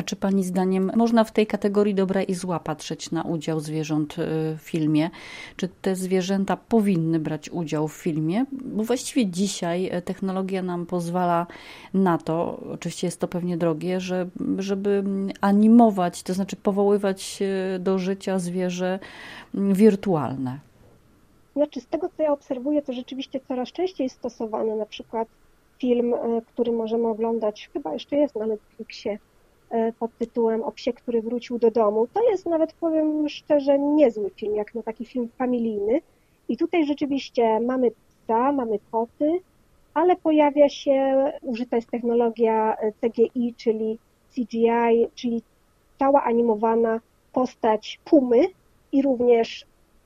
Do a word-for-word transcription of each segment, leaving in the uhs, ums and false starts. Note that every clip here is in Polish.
czy Pani zdaniem można w tej kategorii dobra i zła patrzeć na udział zwierząt w filmie? Czy te zwierzęta powinny brać udział w filmie? Bo właściwie dzisiaj technologia nam pozwala na to, oczywiście jest to pewnie drogie, że, żeby animować, to znaczy powoływać do życia zwierzę wirtualne. Znaczy, z tego co ja obserwuję, to rzeczywiście coraz częściej jest stosowany na przykład film, który możemy oglądać, chyba jeszcze jest na Netflixie, pod tytułem O psie, który wrócił do domu. To jest nawet, powiem szczerze, niezły film, jak na taki film familijny. I tutaj rzeczywiście mamy psa, mamy koty, ale pojawia się, użyta jest technologia C G I, czyli C G I, czyli cała animowana postać pumy i również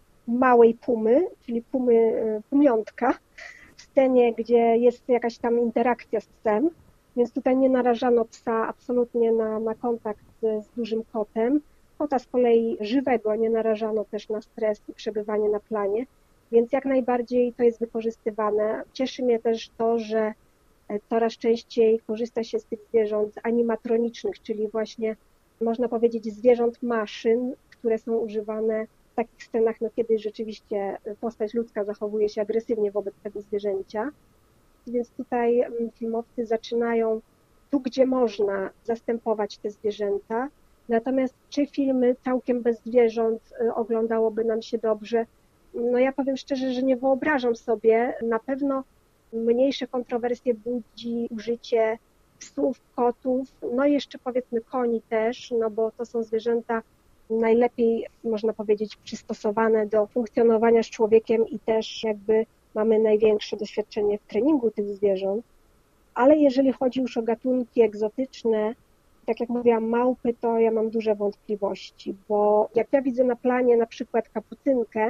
małej pumy, czyli pumy, pumiątka, w scenie, gdzie jest jakaś tam interakcja z psem, więc tutaj nie narażano psa absolutnie na, na kontakt z, z dużym kotem. Kota z kolei żywego nie narażano też na stres i przebywanie na planie, więc jak najbardziej to jest wykorzystywane. Cieszy mnie też to, że coraz częściej korzysta się z tych zwierząt animatronicznych, czyli właśnie można powiedzieć zwierząt maszyn, które są używane w takich scenach, no kiedy rzeczywiście postać ludzka zachowuje się agresywnie wobec tego zwierzęcia. Więc tutaj filmowcy zaczynają tu, gdzie można, zastępować te zwierzęta. Natomiast czy filmy całkiem bez zwierząt oglądałoby nam się dobrze? No ja powiem szczerze, że nie wyobrażam sobie. Na pewno mniejsze kontrowersje budzi użycie psów, kotów, no i jeszcze powiedzmy koni też, no bo to są zwierzęta najlepiej, można powiedzieć, przystosowane do funkcjonowania z człowiekiem i też jakby mamy największe doświadczenie w treningu tych zwierząt. Ale jeżeli chodzi już o gatunki egzotyczne, tak jak mówiłam, małpy, to ja mam duże wątpliwości, bo jak ja widzę na planie na przykład kapucynkę,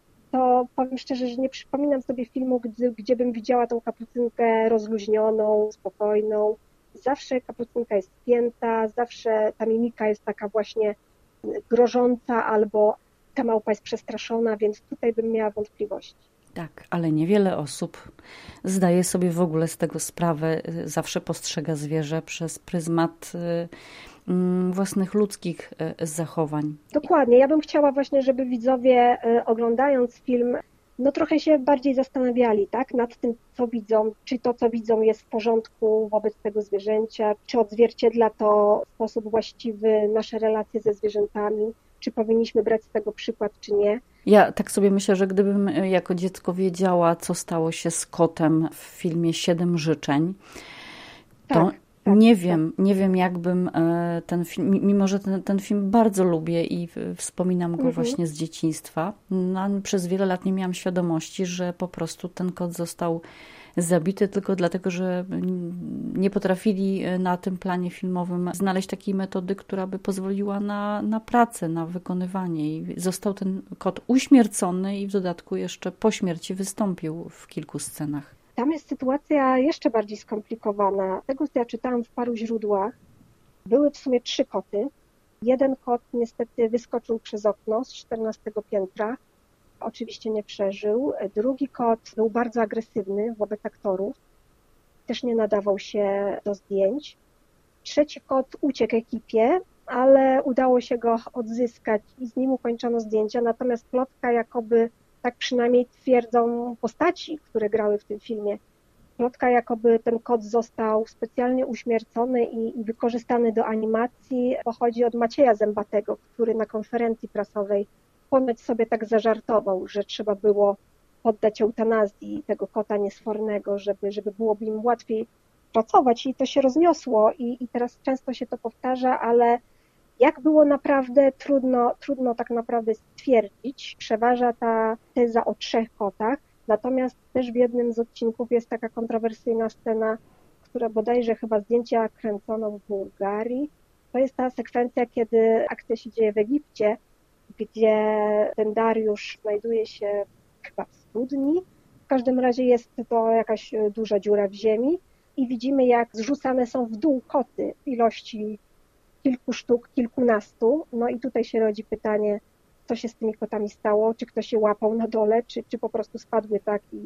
to powiem szczerze, że nie przypominam sobie filmu, gdzie, gdzie bym widziała tą kapucynkę rozluźnioną, spokojną. Zawsze kapucynka jest spięta, zawsze ta mimika jest taka właśnie grożąca albo ta małpa jest przestraszona, więc tutaj bym miała wątpliwości. Tak, ale niewiele osób zdaje sobie w ogóle z tego sprawę, zawsze postrzega zwierzę przez pryzmat własnych ludzkich zachowań. Dokładnie. Ja bym chciała właśnie, żeby widzowie oglądając film, no trochę się bardziej zastanawiali, tak, nad tym, co widzą, czy to, co widzą jest w porządku wobec tego zwierzęcia, czy odzwierciedla to w sposób właściwy nasze relacje ze zwierzętami, czy powinniśmy brać z tego przykład, czy nie. Ja tak sobie myślę, że gdybym jako dziecko wiedziała, co stało się z kotem w filmie Siedem życzeń, to tak, tak, nie wiem, tak. nie wiem jakbym ten film, mimo że ten, ten film bardzo lubię i wspominam go mhm. właśnie z dzieciństwa, no, przez wiele lat nie miałam świadomości, że po prostu ten kot został zabity tylko dlatego, że nie potrafili na tym planie filmowym znaleźć takiej metody, która by pozwoliła na, na pracę, na wykonywanie. I został ten kot uśmiercony i w dodatku jeszcze po śmierci wystąpił w kilku scenach. Tam jest sytuacja jeszcze bardziej skomplikowana. Tego, co ja czytałam w paru źródłach, były w sumie trzy koty. Jeden kot niestety wyskoczył przez okno z czternastego piętra. Oczywiście nie przeżył. Drugi kot był bardzo agresywny wobec aktorów. Też nie nadawał się do zdjęć. Trzeci kot uciekł ekipie, ale udało się go odzyskać i z nim ukończono zdjęcia. Natomiast plotka, jakoby, tak przynajmniej twierdzą postaci, które grały w tym filmie, plotka, jakoby ten kot został specjalnie uśmiercony i, i wykorzystany do animacji, pochodzi od Macieja Zębatego, który na konferencji prasowej ponoć sobie tak zażartował, że trzeba było poddać eutanazji tego kota niesfornego, żeby, żeby byłoby im łatwiej pracować i to się rozniosło i, i teraz często się to powtarza, ale jak było naprawdę, trudno, trudno tak naprawdę stwierdzić. Przeważa ta teza o trzech kotach, natomiast też w jednym z odcinków jest taka kontrowersyjna scena, która bodajże chyba zdjęcia kręcono w Bułgarii. To jest ta sekwencja, kiedy akcja się dzieje w Egipcie, gdzie ten Dariusz znajduje się chyba w studni. W każdym razie jest to jakaś duża dziura w ziemi i widzimy, jak zrzucane są w dół koty w ilości kilku sztuk, kilkunastu. No i tutaj się rodzi pytanie, co się z tymi kotami stało, czy ktoś się łapał na dole, czy, czy po prostu spadły tak i,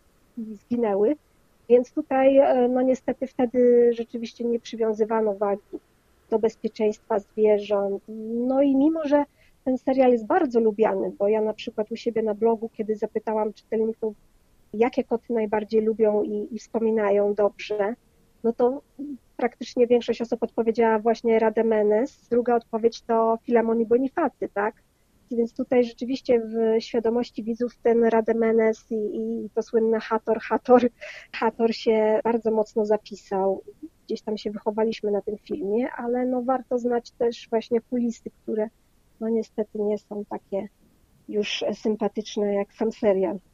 i zginęły. Więc tutaj no niestety wtedy rzeczywiście nie przywiązywano wagi do bezpieczeństwa zwierząt. No i mimo, że ten serial jest bardzo lubiany, bo ja na przykład u siebie na blogu, kiedy zapytałam czytelników, jakie koty najbardziej lubią i, i wspominają dobrze, no to praktycznie większość osób odpowiedziała właśnie Rademenes, druga odpowiedź to Filemon i Bonifacy, tak? Więc tutaj rzeczywiście w świadomości widzów ten Rademenes i, i to słynne Hator, Hator, Hator się bardzo mocno zapisał. Gdzieś tam się wychowaliśmy na tym filmie, ale no warto znać też właśnie kulisy, które no niestety nie są takie już sympatyczne jak sam serial.